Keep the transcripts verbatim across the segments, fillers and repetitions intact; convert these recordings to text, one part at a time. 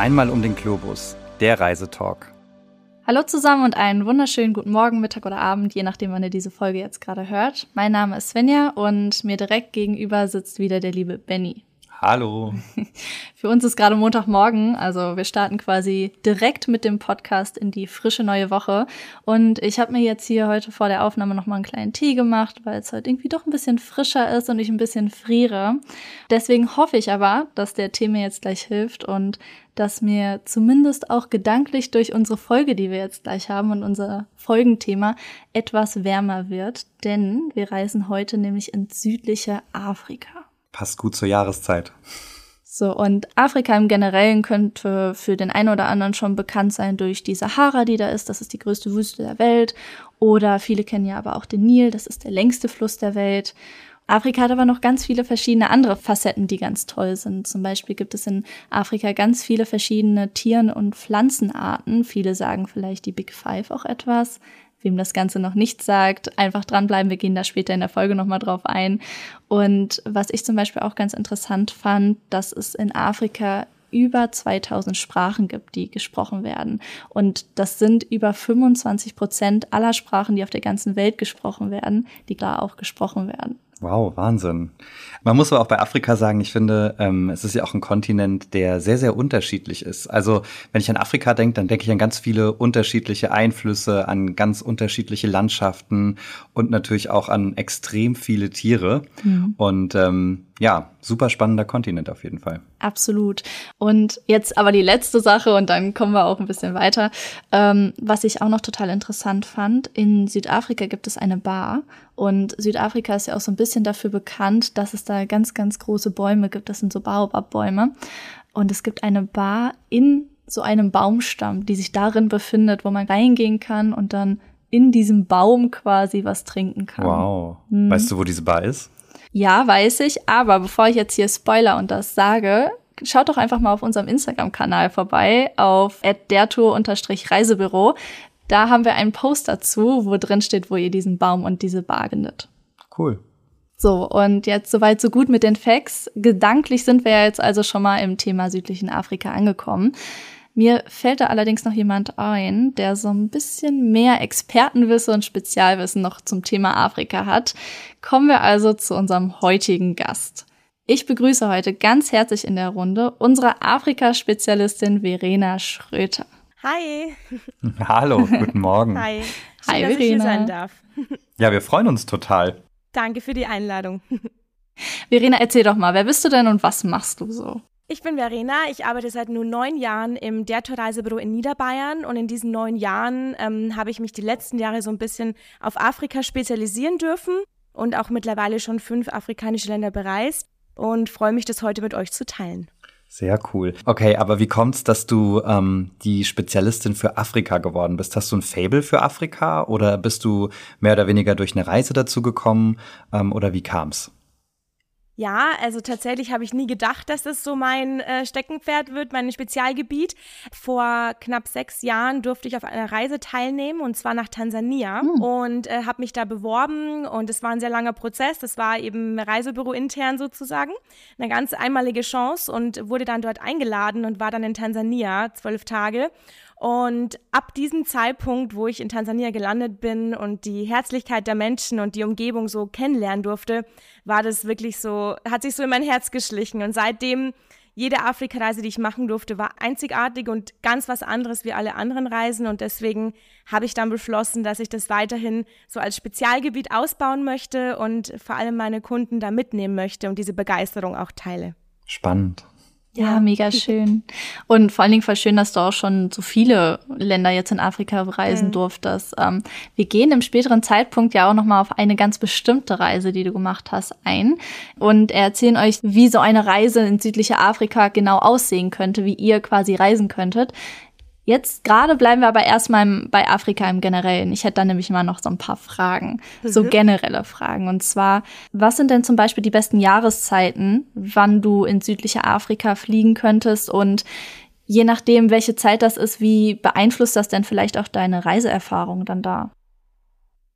Einmal um den Globus, der Reisetalk. Hallo zusammen und einen wunderschönen guten Morgen, Mittag oder Abend, je nachdem, wann ihr diese Folge jetzt gerade hört. Mein Name ist Svenja und mir direkt gegenüber sitzt wieder der liebe Benny. Hallo. Für uns ist gerade Montagmorgen, also wir starten quasi direkt mit dem Podcast in die frische neue Woche. Und ich habe mir jetzt hier heute vor der Aufnahme nochmal einen kleinen Tee gemacht, weil es heute irgendwie doch ein bisschen frischer ist und ich ein bisschen friere. Deswegen hoffe ich aber, dass der Tee mir jetzt gleich hilft und dass mir zumindest auch gedanklich durch unsere Folge, die wir jetzt gleich haben und unser Folgenthema, etwas wärmer wird. Denn wir reisen heute nämlich ins südliche Afrika. Passt gut zur Jahreszeit. So, und Afrika im Generellen könnte für den einen oder anderen schon bekannt sein durch die Sahara, die da ist. Das ist die größte Wüste der Welt. Oder viele kennen ja aber auch den Nil. Das ist der längste Fluss der Welt. Afrika hat aber noch ganz viele verschiedene andere Facetten, die ganz toll sind. Zum Beispiel gibt es in Afrika ganz viele verschiedene Tieren- und Pflanzenarten. Viele sagen vielleicht die Big Five auch etwas. Wem das Ganze noch nicht sagt, einfach dranbleiben. Wir gehen da später in der Folge nochmal drauf ein. Und was ich zum Beispiel auch ganz interessant fand, dass es in Afrika über zweitausend Sprachen gibt, die gesprochen werden. Und das sind über fünfundzwanzig Prozent aller Sprachen, die auf der ganzen Welt gesprochen werden, die da auch gesprochen werden. Wow, Wahnsinn. Man muss aber auch bei Afrika sagen, ich finde, ähm, es ist ja auch ein Kontinent, der sehr, sehr unterschiedlich ist. Also wenn ich an Afrika denke, dann denke ich an ganz viele unterschiedliche Einflüsse, an ganz unterschiedliche Landschaften und natürlich auch an extrem viele Tiere. Mhm. Und ähm, ja, super spannender Kontinent auf jeden Fall. Absolut. Und jetzt aber die letzte Sache und dann kommen wir auch ein bisschen weiter. Ähm, was ich auch noch total interessant fand, in Südafrika gibt es eine Bar und Südafrika ist ja auch so ein bisschen dafür bekannt, dass es da ganz, ganz große Bäume gibt. Das sind so Baobab-Bäume. Und es gibt eine Bar in so einem Baumstamm, die sich darin befindet, wo man reingehen kann und dann in diesem Baum quasi was trinken kann. Wow. Hm. Weißt du, wo diese Bar ist? Ja, weiß ich, aber bevor ich jetzt hier spoiler und das sage, schaut doch einfach mal auf unserem Instagram-Kanal vorbei, auf at dertour reisebüro. Da haben wir einen Post dazu, wo drin steht, wo ihr diesen Baum und diese Bar findet. Cool. So, und jetzt soweit so gut mit den Facts. Gedanklich sind wir ja jetzt also schon mal im Thema südlichen Afrika angekommen. Mir fällt da allerdings noch jemand ein, der so ein bisschen mehr Expertenwissen und Spezialwissen noch zum Thema Afrika hat. Kommen wir also zu unserem heutigen Gast. Ich begrüße heute ganz herzlich in der Runde unsere Afrika-Spezialistin Verena Schröter. Hi. Hallo, guten Morgen. Hi. Schön, Hi, dass Verena. ich hier sein darf. Ja, wir freuen uns total. Danke für die Einladung. Verena, erzähl doch mal, wer bist du denn und was machst du so? Ich bin Verena, ich arbeite seit nur neun Jahren im dertour Reisebüro in Niederbayern und in diesen neun Jahren ähm, habe ich mich die letzten Jahre so ein bisschen auf Afrika spezialisieren dürfen und auch mittlerweile schon fünf afrikanische Länder bereist und freue mich, das heute mit euch zu teilen. Sehr cool. Okay, aber wie kommt's, dass du ähm, die Spezialistin für Afrika geworden bist? Hast du ein Faible für Afrika oder bist du mehr oder weniger durch eine Reise dazu gekommen ähm, oder wie kam's? Ja, also tatsächlich habe ich nie gedacht, dass das so mein äh, Steckenpferd wird, mein Spezialgebiet. Vor knapp sechs Jahren durfte ich auf einer Reise teilnehmen und zwar nach Tansania hm. und äh, habe mich da beworben und es war ein sehr langer Prozess. Das war eben Reisebüro intern sozusagen, eine ganz einmalige Chance und wurde dann dort eingeladen und war dann in Tansania zwölf Tage. Und ab diesem Zeitpunkt, wo ich in Tansania gelandet bin und die Herzlichkeit der Menschen und die Umgebung so kennenlernen durfte, war das wirklich so, hat sich so in mein Herz geschlichen. Und seitdem, jede Afrika-Reise, die ich machen durfte, war einzigartig und ganz was anderes wie alle anderen Reisen. Und deswegen habe ich dann beschlossen, dass ich das weiterhin so als Spezialgebiet ausbauen möchte und vor allem meine Kunden da mitnehmen möchte und diese Begeisterung auch teile. Spannend. Ja, mega schön. Und vor allen Dingen voll schön, dass du auch schon so viele Länder jetzt in Afrika reisen mhm. durftest. Ähm, wir gehen im späteren Zeitpunkt ja auch nochmal auf eine ganz bestimmte Reise, die du gemacht hast, ein. Und erzählen euch, wie so eine Reise in südliche Afrika genau aussehen könnte, wie ihr quasi reisen könntet. Jetzt gerade bleiben wir aber erstmal bei Afrika im Generellen. Ich hätte da nämlich mal noch so ein paar Fragen, mhm. so generelle Fragen. Und zwar, was sind denn zum Beispiel die besten Jahreszeiten, wann du in südliche Afrika fliegen könntest? Und je nachdem, welche Zeit das ist, wie beeinflusst das denn vielleicht auch deine Reiseerfahrung dann da?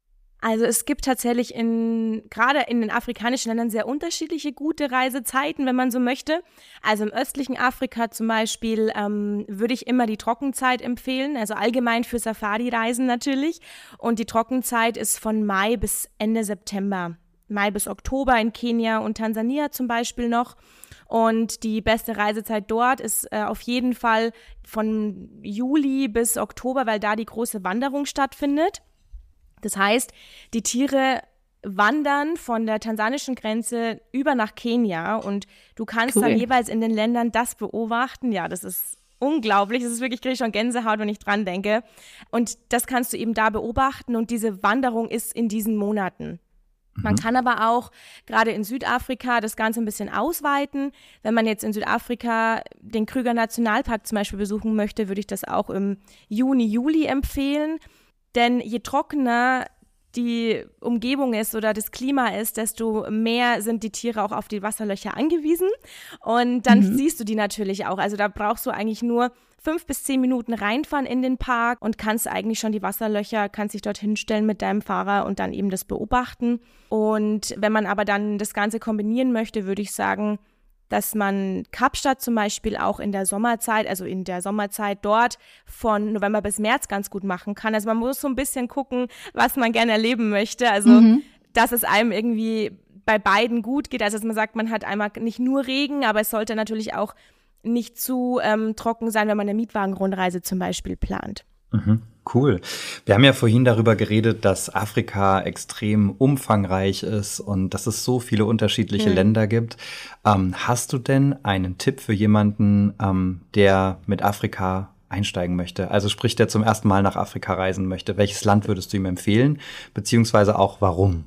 Also es gibt tatsächlich in gerade in den afrikanischen Ländern sehr unterschiedliche gute Reisezeiten, wenn man so möchte. Also im östlichen Afrika zum Beispiel ähm, würde ich immer die Trockenzeit empfehlen, also allgemein für Safari-Reisen natürlich. Und die Trockenzeit ist von Mai bis Ende September. Mai bis Oktober in Kenia und Tansania zum Beispiel noch. Und die beste Reisezeit dort ist äh, auf jeden Fall von Juli bis Oktober, weil da die große Wanderung stattfindet. Das heißt, die Tiere wandern von der tansanischen Grenze über nach Kenia und du kannst cool. dann jeweils in den Ländern das beobachten. Ja, das ist unglaublich. Das ist wirklich, kriege ich schon Gänsehaut, wenn ich dran denke. Und das kannst du eben da beobachten und diese Wanderung ist in diesen Monaten. Man kann aber auch gerade in Südafrika das Ganze ein bisschen ausweiten. Wenn man jetzt in Südafrika den Kruger Nationalpark zum Beispiel besuchen möchte, würde ich das auch im Juni, Juli empfehlen. Denn je trockener die Umgebung ist oder das Klima ist, desto mehr sind die Tiere auch auf die Wasserlöcher angewiesen. Und dann mhm. siehst du die natürlich auch. Also da brauchst du eigentlich nur fünf bis zehn Minuten reinfahren in den Park und kannst eigentlich schon die Wasserlöcher, kannst dich dort hinstellen mit deinem Fahrer und dann eben das beobachten. Und wenn man aber dann das Ganze kombinieren möchte, würde ich sagen, dass man Kapstadt zum Beispiel auch in der Sommerzeit, also in der Sommerzeit dort von November bis März ganz gut machen kann. Also man muss so ein bisschen gucken, was man gerne erleben möchte. Also mhm. dass es einem irgendwie bei beiden gut geht. Also dass man sagt, man hat einmal nicht nur Regen, aber es sollte natürlich auch nicht zu ähm, trocken sein, wenn man eine Mietwagenrundreise zum Beispiel plant. Mhm, cool. Wir haben ja vorhin darüber geredet, dass Afrika extrem umfangreich ist und dass es so viele unterschiedliche mhm. Länder gibt. Ähm, hast du denn einen Tipp für jemanden, ähm, der mit Afrika einsteigen möchte? Also sprich, der zum ersten Mal nach Afrika reisen möchte. Welches Land würdest du ihm empfehlen? Beziehungsweise auch warum?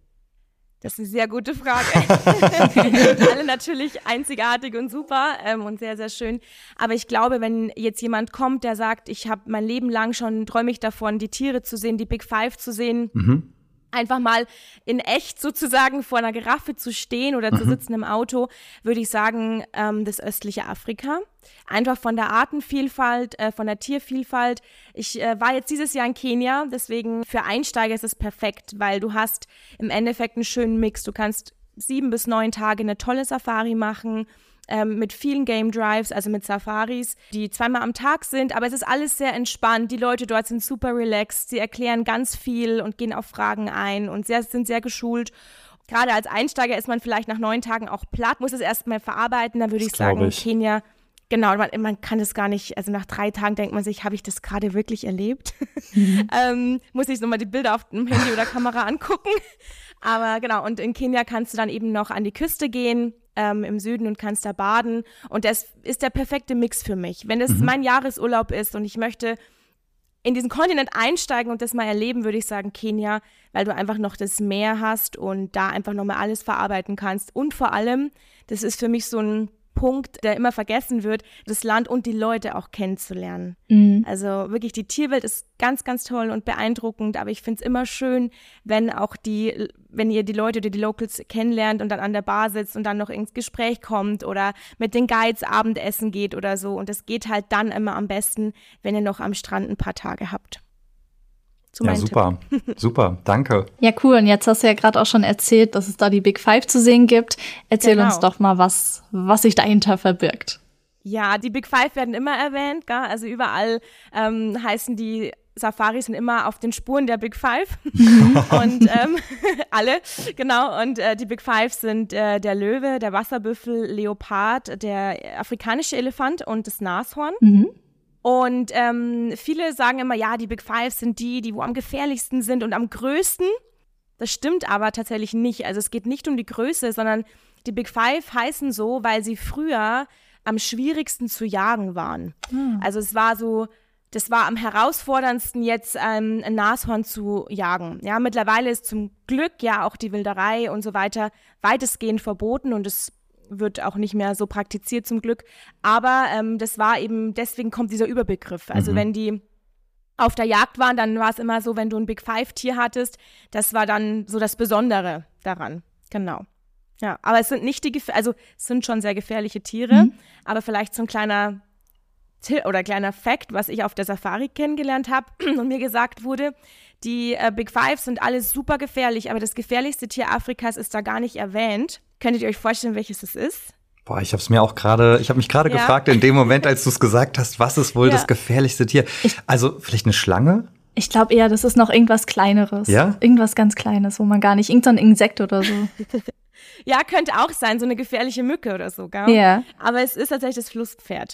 Das ist eine sehr gute Frage. Alle natürlich einzigartig und super ähm, und sehr, sehr schön. Aber ich glaube, wenn jetzt jemand kommt, der sagt, ich habe mein Leben lang schon, träume ich davon, die Tiere zu sehen, die Big Five zu sehen, mhm. einfach mal in echt sozusagen vor einer Giraffe zu stehen oder mhm. zu sitzen im Auto, würde ich sagen, ähm, das östliche Afrika. Einfach von der Artenvielfalt, äh, von der Tiervielfalt. Ich äh, war jetzt dieses Jahr in Kenia, deswegen für Einsteiger ist es perfekt, weil du hast im Endeffekt einen schönen Mix. Du kannst sieben bis neun Tage eine tolle Safari machen, ähm, mit vielen Game Drives, also mit Safaris, die zweimal am Tag sind, aber es ist alles sehr entspannt. Die Leute dort sind super relaxed, sie erklären ganz viel und gehen auf Fragen ein und sehr, sind sehr geschult. Gerade als Einsteiger ist man vielleicht nach neun Tagen auch platt, muss es erstmal verarbeiten, dann würde ich sagen, ich. Kenia. Genau, man, man kann es gar nicht, also nach drei Tagen denkt man sich, habe ich das gerade wirklich erlebt? Mhm. ähm, muss ich nochmal die Bilder auf dem Handy oder Kamera angucken. Aber genau, und in Kenia kannst du dann eben noch an die Küste gehen, ähm, im Süden und kannst da baden. Und das ist der perfekte Mix für mich. Wenn es mhm. mein Jahresurlaub ist und ich möchte in diesen Kontinent einsteigen und das mal erleben, würde ich sagen Kenia, weil du einfach noch das Meer hast und da einfach nochmal alles verarbeiten kannst. Und vor allem, das ist für mich so ein Punkt, der immer vergessen wird, das Land und die Leute auch kennenzulernen. Mhm. Also wirklich, die Tierwelt ist ganz, ganz toll und beeindruckend, aber ich finde es immer schön, wenn auch die, wenn ihr die Leute oder die Locals kennenlernt und dann an der Bar sitzt und dann noch ins Gespräch kommt oder mit den Guides Abendessen geht oder so. Und das geht halt dann immer am besten, wenn ihr noch am Strand ein paar Tage habt. So ja, super, super, danke. Ja, cool. Und jetzt hast du ja gerade auch schon erzählt, dass es da die Big Five zu sehen gibt. Erzähl genau. uns doch mal, was, was sich dahinter verbirgt. Ja, die Big Five werden immer erwähnt, gell? Also überall ähm, heißen die Safaris sind immer auf den Spuren der Big Five. und ähm, alle, genau. Und äh, die Big Five sind äh, der Löwe, der Wasserbüffel, Leopard, der afrikanische Elefant und das Nashorn. Mhm. Und ähm, viele sagen immer, ja, die Big Five sind die, die wo am gefährlichsten sind und am größten. Das stimmt aber tatsächlich nicht. Also es geht nicht um die Größe, sondern die Big Five heißen so, weil sie früher am schwierigsten zu jagen waren. Hm. Also es war so, das war am herausforderndsten jetzt ähm, ein Nashorn zu jagen. Ja, mittlerweile ist zum Glück ja auch die Wilderei und so weiter weitestgehend verboten und es wird auch nicht mehr so praktiziert zum Glück. Aber ähm, das war eben, deswegen kommt dieser Überbegriff. Also mhm. wenn die auf der Jagd waren, dann war es immer so, wenn du ein Big Five-Tier hattest, das war dann so das Besondere daran. Genau. Ja, aber es sind nicht die, Gef- also es sind schon sehr gefährliche Tiere, mhm. aber vielleicht so ein kleiner oder kleiner Fact, was ich auf der Safari kennengelernt habe und mir gesagt wurde, die äh, Big Five sind alles super gefährlich, aber das gefährlichste Tier Afrikas ist da gar nicht erwähnt. Könntet ihr euch vorstellen, welches es ist? Boah, ich habe es mir auch gerade, ich habe mich gerade ja. gefragt in dem Moment, als du es gesagt hast, was ist wohl ja. das gefährlichste Tier? Ich, also vielleicht eine Schlange? Ich glaube eher, das ist noch irgendwas Kleineres. Ja? Irgendwas ganz Kleines, wo man gar nicht, irgend so ein Insekt oder so. Ja, könnte auch sein, so eine gefährliche Mücke oder so, gell? Ja. Aber es ist tatsächlich das Flusspferd.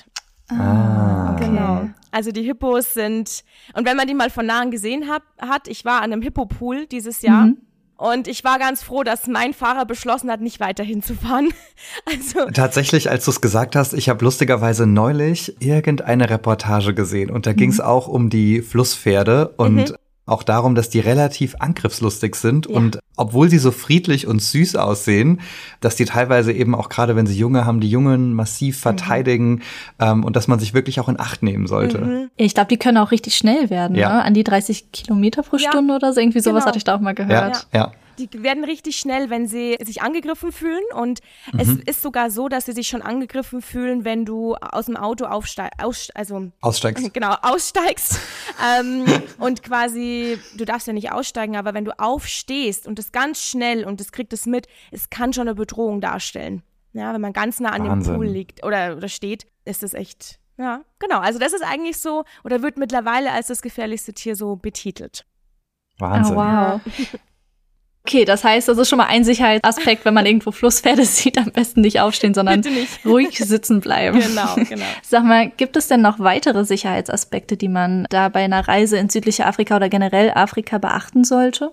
Ah, okay. Genau. Also die Hippos sind, und wenn man die mal von nahen gesehen hab, hat, ich war an einem Hippopool dieses Jahr mhm. und ich war ganz froh, dass mein Fahrer beschlossen hat, nicht weiter hinzufahren. Also tatsächlich, als du es gesagt hast, ich habe lustigerweise neulich irgendeine Reportage gesehen und da mhm. ging es auch um die Flusspferde und mhm. auch darum, dass die relativ angriffslustig sind ja. und obwohl sie so friedlich und süß aussehen, dass die teilweise eben auch gerade, wenn sie Junge haben, die Jungen massiv verteidigen mhm. ähm, und dass man sich wirklich auch in Acht nehmen sollte. Mhm. Ich glaube, die können auch richtig schnell werden, ja. ne? An die dreißig Kilometer pro ja. Stunde oder so, irgendwie sowas genau. hatte ich da auch mal gehört. Ja, ja. Die werden richtig schnell, wenn sie sich angegriffen fühlen und mhm. es ist sogar so, dass sie sich schon angegriffen fühlen, wenn du aus dem Auto aufsteigst, aus, also aussteigst. Genau, aussteigst ähm, und quasi, du darfst ja nicht aussteigen, aber wenn du aufstehst und das ganz schnell und das kriegt es mit, es kann schon eine Bedrohung darstellen. Ja, wenn man ganz nah an Wahnsinn. dem Pool liegt oder, oder steht, ist das echt, ja, genau. Also das ist eigentlich so, oder wird mittlerweile als das gefährlichste Tier so betitelt. Wahnsinn. Oh, wow. Okay, das heißt, das ist schon mal ein Sicherheitsaspekt, wenn man irgendwo Flusspferde sieht, am besten nicht aufstehen, sondern ruhig sitzen bleiben. Genau, genau. Sag mal, gibt es denn noch weitere Sicherheitsaspekte, die man da bei einer Reise ins südliche Afrika oder generell Afrika beachten sollte?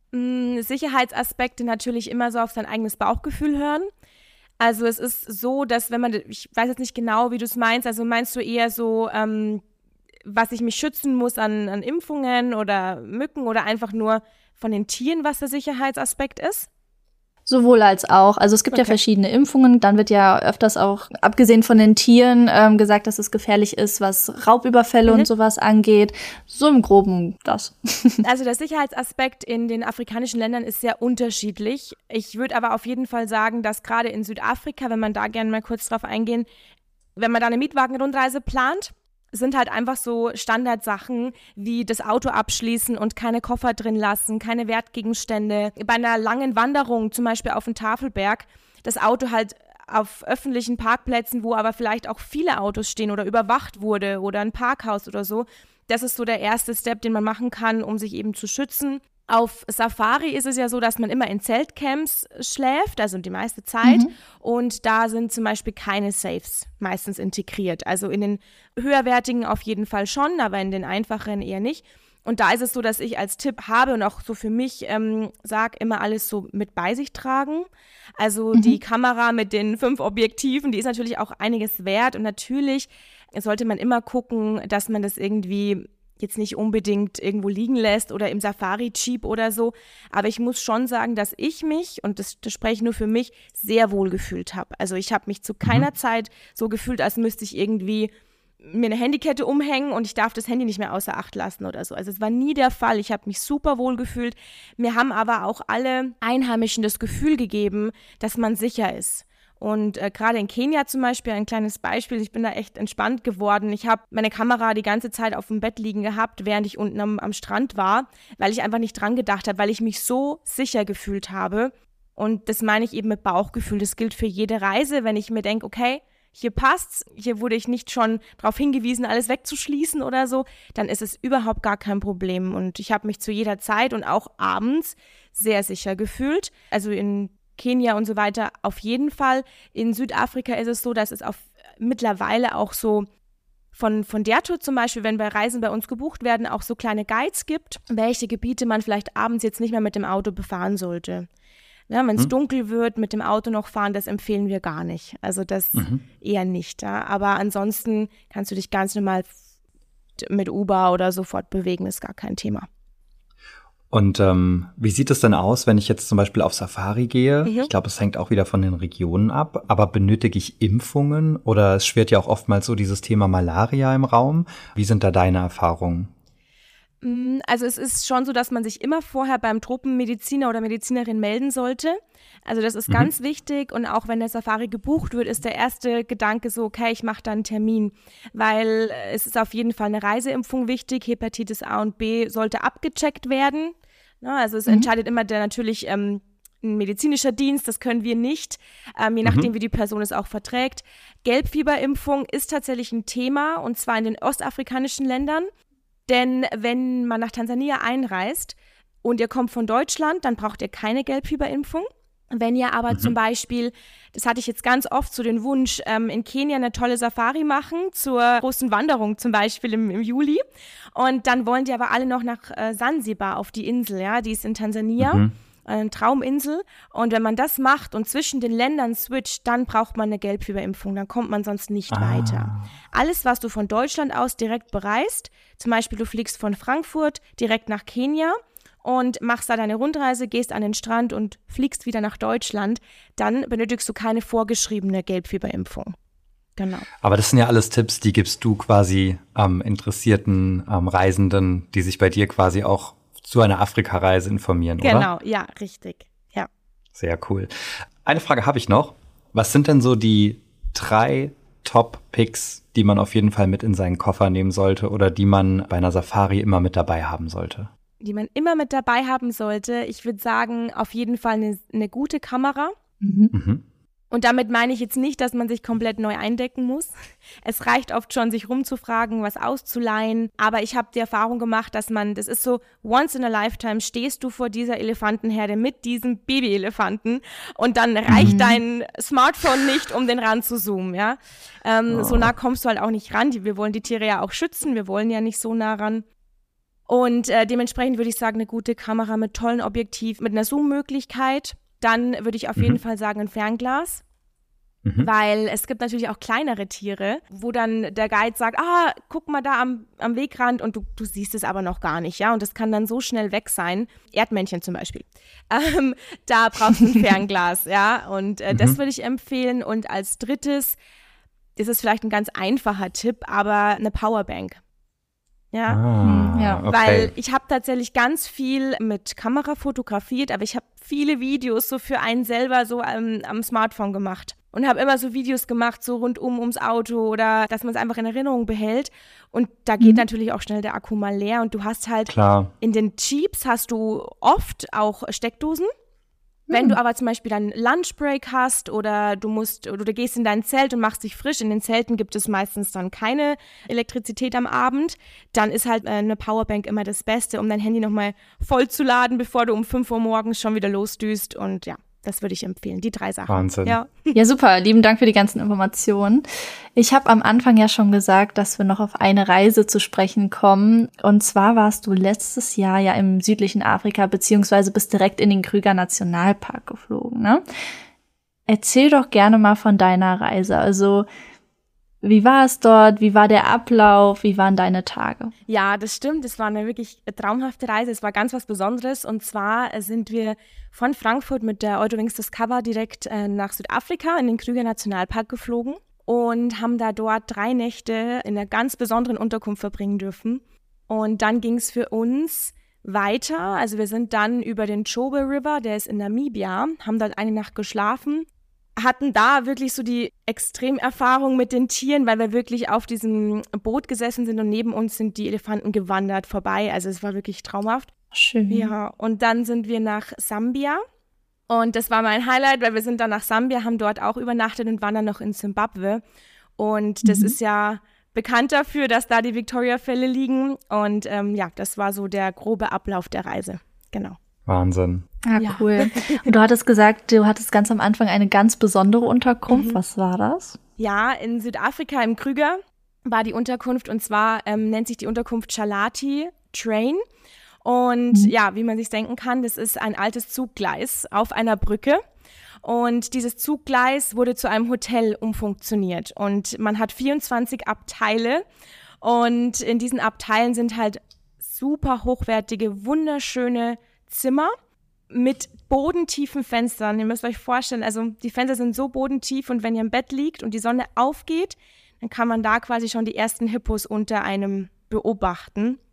Sicherheitsaspekte natürlich immer so auf sein eigenes Bauchgefühl hören. Also es ist so, dass wenn man, ich weiß jetzt nicht genau, wie du es meinst, also meinst du eher so, ähm, was ich mich schützen muss an, an Impfungen oder Mücken oder einfach nur von den Tieren, was der Sicherheitsaspekt ist? Sowohl als auch. Also es gibt okay. ja verschiedene Impfungen. Dann wird ja öfters auch, abgesehen von den Tieren, ähm, gesagt, dass es gefährlich ist, was Raubüberfälle mhm. und sowas angeht. So im Groben das. Also der Sicherheitsaspekt in den afrikanischen Ländern ist sehr unterschiedlich. Ich würde aber auf jeden Fall sagen, dass gerade in Südafrika, wenn man da gerne mal kurz drauf eingehen, wenn man da eine Mietwagenrundreise plant, sind halt einfach so Standardsachen wie das Auto abschließen und keine Koffer drin lassen, keine Wertgegenstände. Bei einer langen Wanderung, zum Beispiel auf den Tafelberg, das Auto halt auf öffentlichen Parkplätzen, wo aber vielleicht auch viele Autos stehen oder überwacht wurde oder ein Parkhaus oder so. Das ist so der erste Step, den man machen kann, um sich eben zu schützen. Auf Safari ist es ja so, dass man immer in Zeltcamps schläft, also die meiste Zeit. Mhm. Und da sind zum Beispiel keine Safes meistens integriert. Also in den höherwertigen auf jeden Fall schon, aber in den einfacheren eher nicht. Und da ist es so, dass ich als Tipp habe und auch so für mich ähm, sage, immer alles so mit bei sich tragen. Also mhm. die Kamera mit den fünf Objektiven, die ist natürlich auch einiges wert. Und natürlich sollte man immer gucken, dass man das irgendwie jetzt nicht unbedingt irgendwo liegen lässt oder im Safari-Jeep oder so. Aber ich muss schon sagen, dass ich mich, und das, das spreche ich nur für mich, sehr wohl gefühlt habe. Also ich habe mich zu keiner mhm. Zeit so gefühlt, als müsste ich irgendwie mir eine Handykette umhängen und ich darf das Handy nicht mehr außer Acht lassen oder so. Also es war nie der Fall. Ich habe mich super wohl gefühlt. Mir haben aber auch alle Einheimischen das Gefühl gegeben, dass man sicher ist. Und äh, gerade in Kenia zum Beispiel, ein kleines Beispiel, ich bin da echt entspannt geworden. Ich habe meine Kamera die ganze Zeit auf dem Bett liegen gehabt, während ich unten am, am Strand war, weil ich einfach nicht dran gedacht habe, weil ich mich so sicher gefühlt habe. Und das meine ich eben mit Bauchgefühl. Das gilt für jede Reise, wenn ich mir denke, okay, hier passt's, hier wurde ich nicht schon darauf hingewiesen, alles wegzuschließen oder so, dann ist es überhaupt gar kein Problem. Und ich habe mich zu jeder Zeit und auch abends sehr sicher gefühlt. Also in Kenia und so weiter auf jeden Fall. In Südafrika ist es so, dass es auf mittlerweile auch so von, von der Tour zum Beispiel, wenn bei Reisen bei uns gebucht werden, auch so kleine Guides gibt, welche Gebiete man vielleicht abends jetzt nicht mehr mit dem Auto befahren sollte. Ja, wenn es mhm. dunkel wird, mit dem Auto noch fahren, das empfehlen wir gar nicht. Also das mhm. eher nicht. Ja. Aber ansonsten kannst du dich ganz normal mit Uber oder so fortbewegen, ist gar kein Thema. Und ähm, wie sieht es denn aus, wenn ich jetzt zum Beispiel auf Safari gehe? Mhm. Ich glaube, es hängt auch wieder von den Regionen ab. Aber benötige ich Impfungen? Oder es schwirrt ja auch oftmals so dieses Thema Malaria im Raum. Wie sind da deine Erfahrungen? Also es ist schon so, dass man sich immer vorher beim Tropenmediziner oder Medizinerin melden sollte. Also das ist mhm. ganz wichtig, und auch wenn der Safari gebucht wird, ist der erste Gedanke so, okay, ich mache da einen Termin, weil es ist auf jeden Fall eine Reiseimpfung wichtig. Hepatitis A und B sollte abgecheckt werden. Also es mhm. entscheidet immer der natürlich ähm, ein medizinischer Dienst, das können wir nicht, ähm, je nachdem, mhm. wie die Person es auch verträgt. Gelbfieberimpfung ist tatsächlich ein Thema, und zwar in den ostafrikanischen Ländern. Denn wenn man nach Tansania einreist und ihr kommt von Deutschland, dann braucht ihr keine Gelbfieberimpfung. Wenn ihr aber mhm. zum Beispiel, das hatte ich jetzt ganz oft, so den Wunsch, ähm, in Kenia eine tolle Safari machen, zur großen Wanderung zum Beispiel im, im Juli. Und dann wollen die aber alle noch nach äh, Sansibar auf die Insel, ja, die ist in Tansania. Mhm. Eine Trauminsel, und wenn man das macht und zwischen den Ländern switcht, dann braucht man eine Gelbfieberimpfung, dann kommt man sonst nicht ah. weiter. Alles, was du von Deutschland aus direkt bereist, zum Beispiel du fliegst von Frankfurt direkt nach Kenia und machst da deine Rundreise, gehst an den Strand und fliegst wieder nach Deutschland, dann benötigst du keine vorgeschriebene Gelbfieberimpfung. Genau. Aber das sind ja alles Tipps, die gibst du quasi ähm, interessierten ähm, Reisenden, die sich bei dir quasi auch zu einer Afrika-Reise informieren, genau, oder? Genau, ja, richtig, ja. Sehr cool. Eine Frage habe ich noch. Was sind denn so die drei Top-Picks, die man auf jeden Fall mit in seinen Koffer nehmen sollte oder die man bei einer Safari immer mit dabei haben sollte? Die man immer mit dabei haben sollte, ich würde sagen, auf jeden Fall eine, eine gute Kamera. Mhm. Mhm. Und damit meine ich jetzt nicht, dass man sich komplett neu eindecken muss. Es reicht oft schon, sich rumzufragen, was auszuleihen. Aber ich habe die Erfahrung gemacht, dass man, das ist so, once in a lifetime stehst du vor dieser Elefantenherde mit diesem Babyelefanten, und dann reicht mhm. dein Smartphone nicht, um den ranzuzoomen, ja. Ähm, oh. So nah kommst du halt auch nicht ran. Wir wollen die Tiere ja auch schützen, wir wollen ja nicht so nah ran. Und äh, dementsprechend würde ich sagen, eine gute Kamera mit tollen Objektiv, mit einer Zoom-Möglichkeit. Dann würde ich auf mhm. jeden Fall sagen, ein Fernglas, mhm. weil es gibt natürlich auch kleinere Tiere, wo dann der Guide sagt, ah, guck mal da am, am Wegrand, und du, du siehst es aber noch gar nicht, ja, und das kann dann so schnell weg sein. Erdmännchen zum Beispiel. Ähm, da brauchst du ein Fernglas, ja, und äh, mhm. das würde ich empfehlen. Und als drittes, das ist vielleicht ein ganz einfacher Tipp, aber eine Powerbank. Ja, ah, ja. Okay. Weil ich habe tatsächlich ganz viel mit Kamera fotografiert, aber ich habe viele Videos so für einen selber so am, am Smartphone gemacht und habe immer so Videos gemacht, so rundum ums Auto, oder dass man es einfach in Erinnerung behält, und da geht mhm. natürlich auch schnell der Akku mal leer, und du hast halt Klar. in den Jeeps hast du oft auch Steckdosen. Wenn du aber zum Beispiel dann Lunchbreak hast, oder du musst oder du gehst in dein Zelt und machst dich frisch, in den Zelten gibt es meistens dann keine Elektrizität am Abend, dann ist halt eine Powerbank immer das Beste, um dein Handy nochmal voll zu laden, bevor du um fünf Uhr morgens schon wieder losdüst, und ja, das würde ich empfehlen, die drei Sachen. Wahnsinn. Ja, ja, super, lieben Dank für die ganzen Informationen. Ich habe am Anfang ja schon gesagt, dass wir noch auf eine Reise zu sprechen kommen. Und zwar warst du letztes Jahr ja im südlichen Afrika, beziehungsweise bist direkt in den Kruger Nationalpark geflogen, ne? Erzähl doch gerne mal von deiner Reise. Also, wie war es dort? Wie war der Ablauf? Wie waren deine Tage? Ja, das stimmt. Es war eine wirklich traumhafte Reise. Es war ganz was Besonderes. Und zwar sind wir von Frankfurt mit der Eurowings Discover direkt äh, nach Südafrika in den Kruger Nationalpark geflogen und haben da dort drei Nächte in einer ganz besonderen Unterkunft verbringen dürfen. Und dann ging es für uns weiter. Also wir sind dann über den Chobe River, der ist in Namibia, haben dort eine Nacht geschlafen, hatten da wirklich so die Extremerfahrung mit den Tieren, weil wir wirklich auf diesem Boot gesessen sind und neben uns sind die Elefanten gewandert vorbei. Also es war wirklich traumhaft. Schön. Ja, und dann sind wir nach Sambia und das war mein Highlight, weil wir sind dann nach Sambia, haben dort auch übernachtet und waren dann noch in Zimbabwe. Und das mhm. ist ja bekannt dafür, dass da die Victoria-Fälle liegen. Und ähm, ja, das war so der grobe Ablauf der Reise. Genau. Wahnsinn. Ah, ja, cool. Und du hattest gesagt, du hattest ganz am Anfang eine ganz besondere Unterkunft. Mhm. Was war das? Ja, in Südafrika im Kruger war die Unterkunft, und zwar ähm, nennt sich die Unterkunft Chalati Train. Und mhm. ja, wie man sich denken kann, das ist ein altes Zuggleis auf einer Brücke. Und dieses Zuggleis wurde zu einem Hotel umfunktioniert. Und man hat vierundzwanzig Abteile. Und in diesen Abteilen sind halt super hochwertige, wunderschöne Zimmer mit bodentiefen Fenstern. Ihr müsst euch vorstellen, also die Fenster sind so bodentief, und wenn ihr im Bett liegt und die Sonne aufgeht, dann kann man da quasi schon die ersten Hippos unter einem beobachten.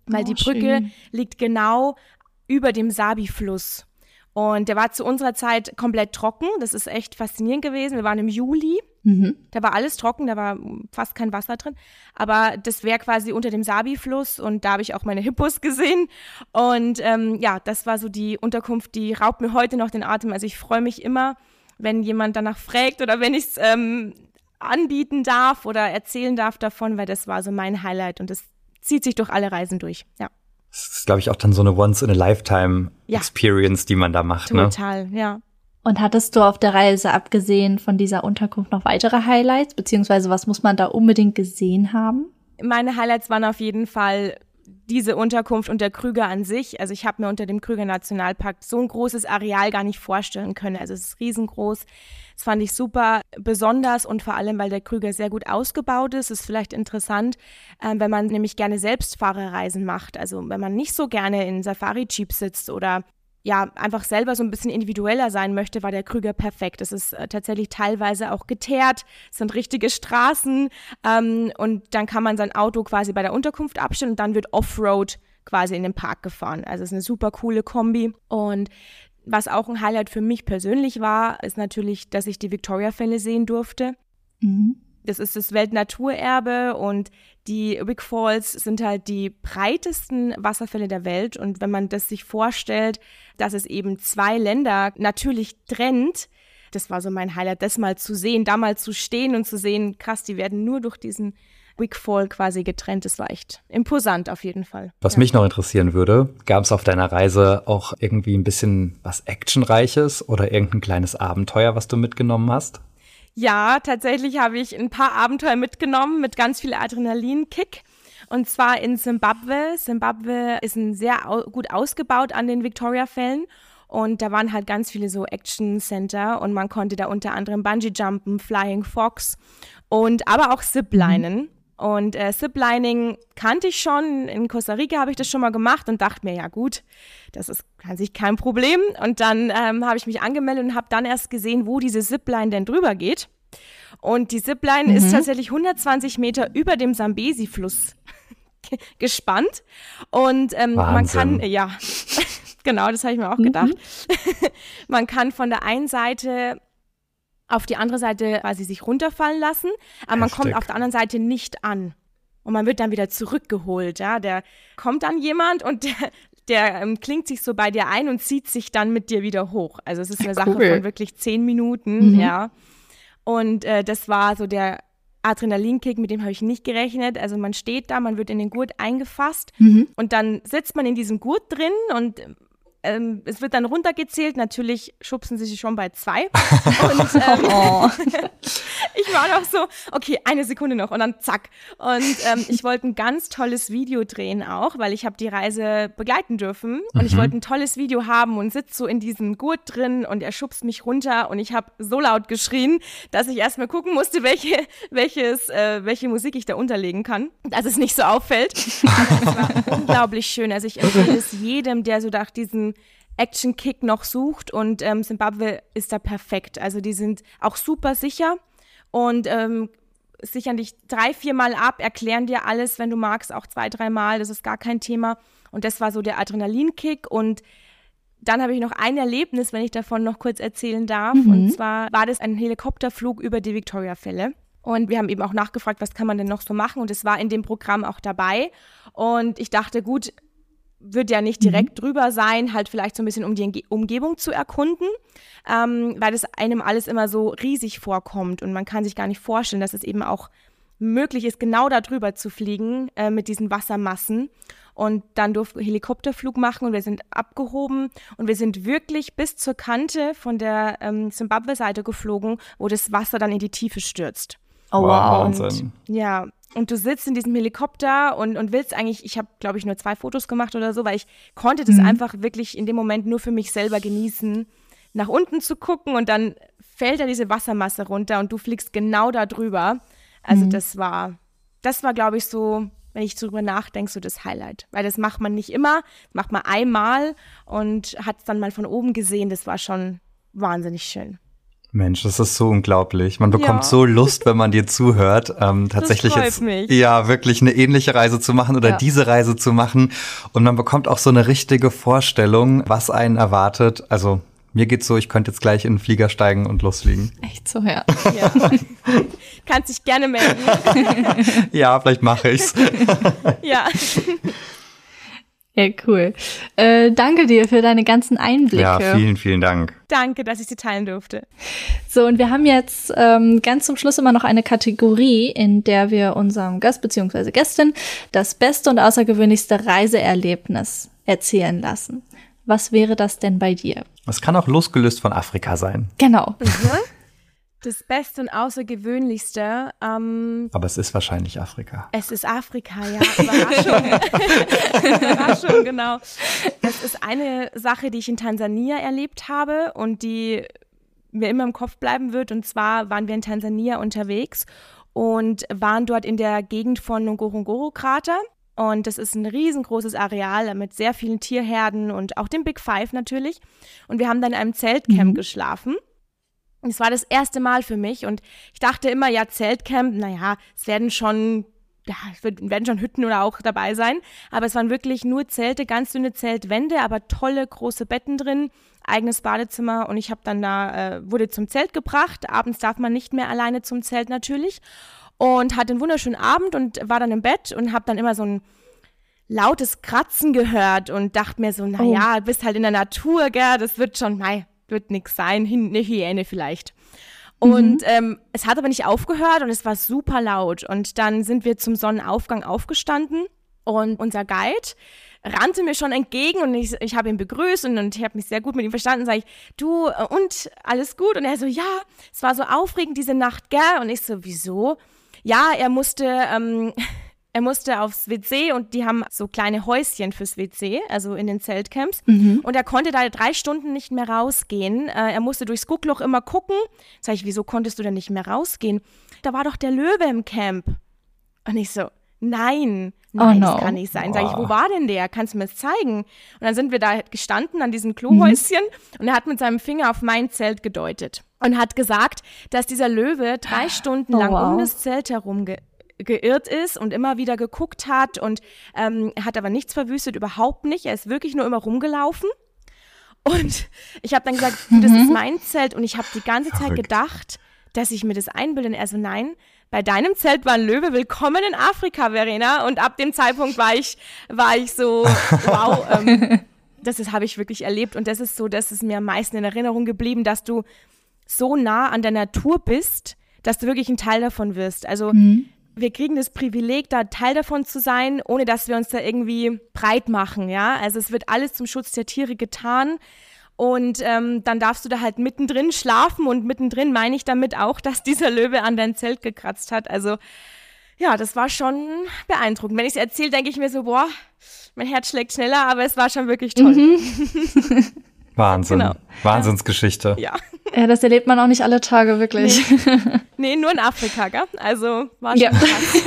weil Oh, die Brücke schön. liegt genau über dem Sabi-Fluss. Und der war zu unserer Zeit komplett trocken. Das ist echt faszinierend gewesen. Wir waren im Juli. Mhm. Da war alles trocken, da war fast kein Wasser drin. Aber das wäre quasi unter dem Sabi-Fluss und da habe ich auch meine Hippos gesehen. Und ähm, ja, das war so die Unterkunft, die raubt mir heute noch den Atem. Also ich freue mich immer, wenn jemand danach fragt oder wenn ich es ähm, anbieten darf oder erzählen darf davon, weil das war so mein Highlight und das zieht sich durch alle Reisen durch, ja. Das ist, glaube ich, auch dann so eine Once-in-a-Lifetime-Experience, ja. die man da macht. Total, ne? ja. Und hattest du auf der Reise, abgesehen von dieser Unterkunft, noch weitere Highlights? Beziehungsweise was muss man da unbedingt gesehen haben? Meine Highlights waren auf jeden Fall diese Unterkunft und der Krüger an sich. Also ich habe mir unter dem Krüger Nationalpark so ein großes Areal gar nicht vorstellen können. Also es ist riesengroß. Das fand ich super besonders und vor allem, weil der Krüger sehr gut ausgebaut ist. Ist vielleicht interessant, äh, wenn man nämlich gerne Selbstfahrerreisen macht. Also wenn man nicht so gerne in Safari-Jeep sitzt oder ja, einfach selber so ein bisschen individueller sein möchte, war der Krüger perfekt. Es ist äh, tatsächlich teilweise auch geteert, es sind richtige Straßen ähm, und dann kann man sein Auto quasi bei der Unterkunft abstellen und dann wird Offroad quasi in den Park gefahren. Also es ist eine super coole Kombi und was auch ein Highlight für mich persönlich war, ist natürlich, dass ich die Victoria-Fälle sehen durfte. Mhm. Das ist das Weltnaturerbe und die Wick Falls sind halt die breitesten Wasserfälle der Welt. Und wenn man das sich vorstellt, dass es eben zwei Länder natürlich trennt, das war so mein Highlight, das mal zu sehen, da mal zu stehen und zu sehen, krass, die werden nur durch diesen Wick Fall quasi getrennt. Das war echt imposant auf jeden Fall. Was ja. mich noch interessieren würde, gab es auf deiner Reise auch irgendwie ein bisschen was Actionreiches oder irgendein kleines Abenteuer, was du mitgenommen hast? Ja, tatsächlich habe ich ein paar Abenteuer mitgenommen mit ganz viel Adrenalinkick. Und zwar in Simbabwe. Simbabwe ist ein sehr au- gut ausgebaut an den Victoria-Fällen. Und da waren halt ganz viele so Action-Center. Und man konnte da unter anderem Bungee-Jumpen, Flying Fox und aber auch Ziplinen. Mhm. Und äh, Ziplining kannte ich schon. In Costa Rica habe ich das schon mal gemacht und dachte mir, ja gut, das ist an sich kein Problem. Und dann ähm, habe ich mich angemeldet und habe dann erst gesehen, wo diese Zipline denn drüber geht. Und die Zipline mhm. ist tatsächlich hundertzwanzig Meter über dem Sambesi-Fluss gespannt. Und ähm, man kann, ja, genau, das habe ich mir auch gedacht. Mhm. Man kann von der einen Seite auf die andere Seite quasi sich runterfallen lassen, aber man kommt auf der anderen Seite nicht an. Und man wird dann wieder zurückgeholt, ja. Der kommt dann jemand und der, der ähm, klingt sich so bei dir ein und zieht sich dann mit dir wieder hoch. Also es ist eine cool. Sache von wirklich zehn Minuten, mhm. ja. Und äh, das war so der Adrenalinkick, mit dem habe ich nicht gerechnet. Also man steht da, man wird in den Gurt eingefasst mhm. und dann sitzt man in diesem Gurt drin und Ähm, es wird dann runtergezählt, natürlich schubsen sie sich schon bei zwei. Und ähm, oh. ich war noch so, okay, eine Sekunde noch und dann zack. Und ähm, ich wollte ein ganz tolles Video drehen auch, weil ich habe die Reise begleiten dürfen und mhm. ich wollte ein tolles Video haben und sitze so in diesem Gurt drin und er schubst mich runter und ich habe so laut geschrien, dass ich erstmal gucken musste, welche, welches, äh, welche Musik ich da unterlegen kann, dass es nicht so auffällt. Aber es war unglaublich schön. Also ich empfehle es jedem, der so nach diesen Action-Kick noch sucht und ähm, Simbabwe ist da perfekt. Also die sind auch super sicher und ähm, sichern dich drei, vier Mal ab, erklären dir alles, wenn du magst, auch zwei, drei Mal, das ist gar kein Thema. Und das war so der Adrenalinkick und dann habe ich noch ein Erlebnis, wenn ich davon noch kurz erzählen darf. Mhm. Und zwar war das ein Helikopterflug über die Victoria-Fälle. Und wir haben eben auch nachgefragt, was kann man denn noch so machen? Und es war in dem Programm auch dabei. Und ich dachte, gut, wird ja nicht direkt mhm. drüber sein, halt vielleicht so ein bisschen um die Umge- Umgebung zu erkunden, ähm, weil das einem alles immer so riesig vorkommt und man kann sich gar nicht vorstellen, dass es eben auch möglich ist, genau da drüber zu fliegen äh, mit diesen Wassermassen. Und dann durften wir Helikopterflug machen und wir sind abgehoben und wir sind wirklich bis zur Kante von der ähm, Simbabwe-Seite geflogen, wo das Wasser dann in die Tiefe stürzt. Oh wow. Und, Wahnsinn. Ja, und du sitzt in diesem Helikopter und, und willst eigentlich, ich habe, glaube ich, nur zwei Fotos gemacht oder so, weil ich konnte das mhm. einfach wirklich in dem Moment nur für mich selber genießen, nach unten zu gucken und dann fällt da diese Wassermasse runter und du fliegst genau da drüber. Also mhm. das war, das war, glaube ich, so, wenn ich drüber nachdenke, so das Highlight. Weil das macht man nicht immer, das macht man einmal und hat es dann mal von oben gesehen. Das war schon wahnsinnig schön. Mensch, das ist so unglaublich. Man bekommt Ja. so Lust, wenn man dir zuhört, ähm, tatsächlich freut jetzt mich. ja wirklich eine ähnliche Reise zu machen oder Ja. diese Reise zu machen. Und man bekommt auch so eine richtige Vorstellung, was einen erwartet. Also mir geht's so, ich könnte jetzt gleich in den Flieger steigen und losfliegen. Echt so, ja. Ja. Kannst dich gerne melden. Ja, vielleicht mache ich's. Ja. Ja, cool. Äh, danke dir für deine ganzen Einblicke. Ja, vielen, vielen Dank. Danke, dass ich sie teilen durfte. So, und wir haben jetzt ähm, ganz zum Schluss immer noch eine Kategorie, in der wir unserem Gast bzw. Gästin das beste und außergewöhnlichste Reiseerlebnis erzählen lassen. Was wäre das denn bei dir? Es kann auch losgelöst von Afrika sein. Genau. Das Beste und Außergewöhnlichste, ähm, Aber es ist wahrscheinlich Afrika. es ist Afrika, ja. Überraschung. Überraschung, genau. Das ist eine Sache, die ich in Tansania erlebt habe und die mir immer im Kopf bleiben wird. Und zwar waren wir in Tansania unterwegs und waren dort in der Gegend von Ngorongoro-Krater. Und das ist ein riesengroßes Areal mit sehr vielen Tierherden und auch dem Big Five natürlich. Und wir haben dann in einem Zeltcamp Mhm. geschlafen. Es war das erste Mal für mich und ich dachte immer, ja, Zeltcamp, naja, es werden schon, ja, es wird- werden schon Hütten oder auch dabei sein, aber es waren wirklich nur Zelte, ganz dünne Zeltwände, aber tolle große Betten drin, eigenes Badezimmer und ich habe dann da, äh, wurde zum Zelt gebracht, abends darf man nicht mehr alleine zum Zelt natürlich und hatte einen wunderschönen Abend und war dann im Bett und habe dann immer so ein lautes Kratzen gehört und dachte mir so, naja, du bist halt in der Natur, gell, das wird schon, mei, wird nix sein, Hin- eine Hyäne vielleicht. Und ähm, es hat aber nicht aufgehört und es war super laut. Und dann sind wir zum Sonnenaufgang aufgestanden und unser Guide rannte mir schon entgegen und ich, ich habe ihn begrüßt und, und ich habe mich sehr gut mit ihm verstanden. Sage ich, du, äh, und, alles gut? Und er so, ja, es war so aufregend diese Nacht, gell? Und ich so, wieso? Ja, er musste... Ähm, Er musste aufs W C und die haben so kleine Häuschen fürs W C, also in den Zeltcamps. Mhm. Und er konnte da drei Stunden nicht mehr rausgehen. Äh, er musste durchs Guckloch immer gucken. Sag ich, wieso konntest du denn nicht mehr rausgehen? Da war doch der Löwe im Camp. Und ich so, nein, nein, Oh no. das kann nicht sein. Sag ich, wo Boah. war denn der? Kannst du mir das zeigen? Und dann sind wir da gestanden an diesem Klohäuschen und er hat mit seinem Finger auf mein Zelt gedeutet und hat gesagt, dass dieser Löwe drei Stunden Oh, lang wow. um das Zelt herum ge geirrt ist und immer wieder geguckt hat und ähm, er hat aber nichts verwüstet, überhaupt nicht. Er ist wirklich nur immer rumgelaufen. Und ich habe dann gesagt, du, das ist mein Zelt und ich habe die ganze Zeit Verrückt. gedacht, dass ich mir das einbilde. Und er so, nein, bei deinem Zelt war ein Löwe, willkommen in Afrika, Verena. Und ab dem Zeitpunkt war ich, war ich so, wow, ähm, das ist, habe ich wirklich erlebt. Und das ist so, das ist mir am meisten in Erinnerung geblieben, dass du so nah an der Natur bist, dass du wirklich ein Teil davon wirst. Also wir kriegen das Privileg, da Teil davon zu sein, ohne dass wir uns da irgendwie breit machen, ja. Also es wird alles zum Schutz der Tiere getan und ähm, dann darfst du da halt mittendrin schlafen und mittendrin meine ich damit auch, dass dieser Löwe an dein Zelt gekratzt hat. Also ja, das war schon beeindruckend. Wenn ich es erzähle, denke ich mir so, boah, mein Herz schlägt schneller, aber es war schon wirklich toll. Wahnsinn. Genau. Wahnsinnsgeschichte. Ja. Ja, das erlebt man auch nicht alle Tage, wirklich. Nee, nur in Afrika, gell? Also war schon Ja. krass.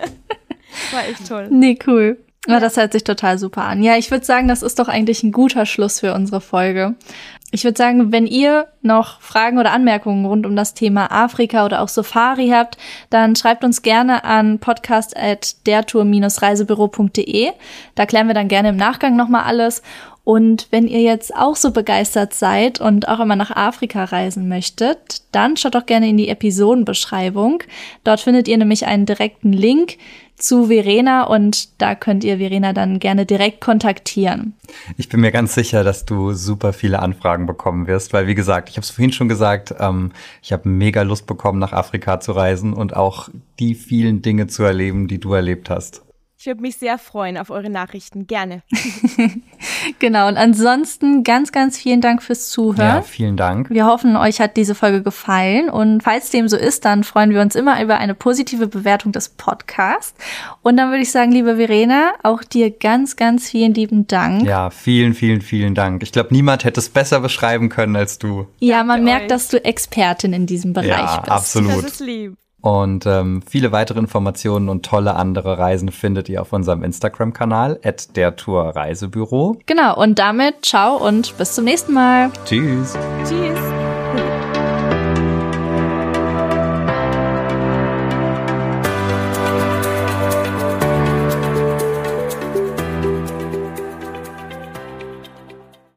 War echt toll. Nee, cool. Ja, das hört sich total super an. Ja, ich würde sagen, das ist doch eigentlich ein guter Schluss für unsere Folge. Ich würde sagen, wenn ihr noch Fragen oder Anmerkungen rund um das Thema Afrika oder auch Safari habt, dann schreibt uns gerne an podcast at dertour reisebüro punkt de. Da klären wir dann gerne im Nachgang nochmal alles. Und wenn ihr jetzt auch so begeistert seid und auch immer nach Afrika reisen möchtet, dann schaut doch gerne in die Episodenbeschreibung. Dort findet ihr nämlich einen direkten Link zu Verena und da könnt ihr Verena dann gerne direkt kontaktieren. Ich bin mir ganz sicher, dass du super viele Anfragen bekommen wirst, weil wie gesagt, ich habe es vorhin schon gesagt, ähm, ich habe mega Lust bekommen, nach Afrika zu reisen und auch die vielen Dinge zu erleben, die du erlebt hast. Ich würde mich sehr freuen auf eure Nachrichten. Gerne. Genau, und ansonsten ganz, ganz vielen Dank fürs Zuhören. Ja, vielen Dank. Wir hoffen, euch hat diese Folge gefallen und falls dem so ist, dann freuen wir uns immer über eine positive Bewertung des Podcasts. Und dann würde ich sagen, liebe Verena, auch dir ganz, ganz vielen lieben Dank. Ja, vielen, vielen, vielen Dank. Ich glaube, niemand hätte es besser beschreiben können als du. Ja, man Danke merkt, euch. dass du Expertin in diesem Bereich Ja, bist. absolut. Das ist lieb. Und ähm, viele weitere Informationen und tolle andere Reisen findet ihr auf unserem Instagram-Kanal at dertour Reisebüro. Genau, und damit ciao und bis zum nächsten Mal. Tschüss. Tschüss.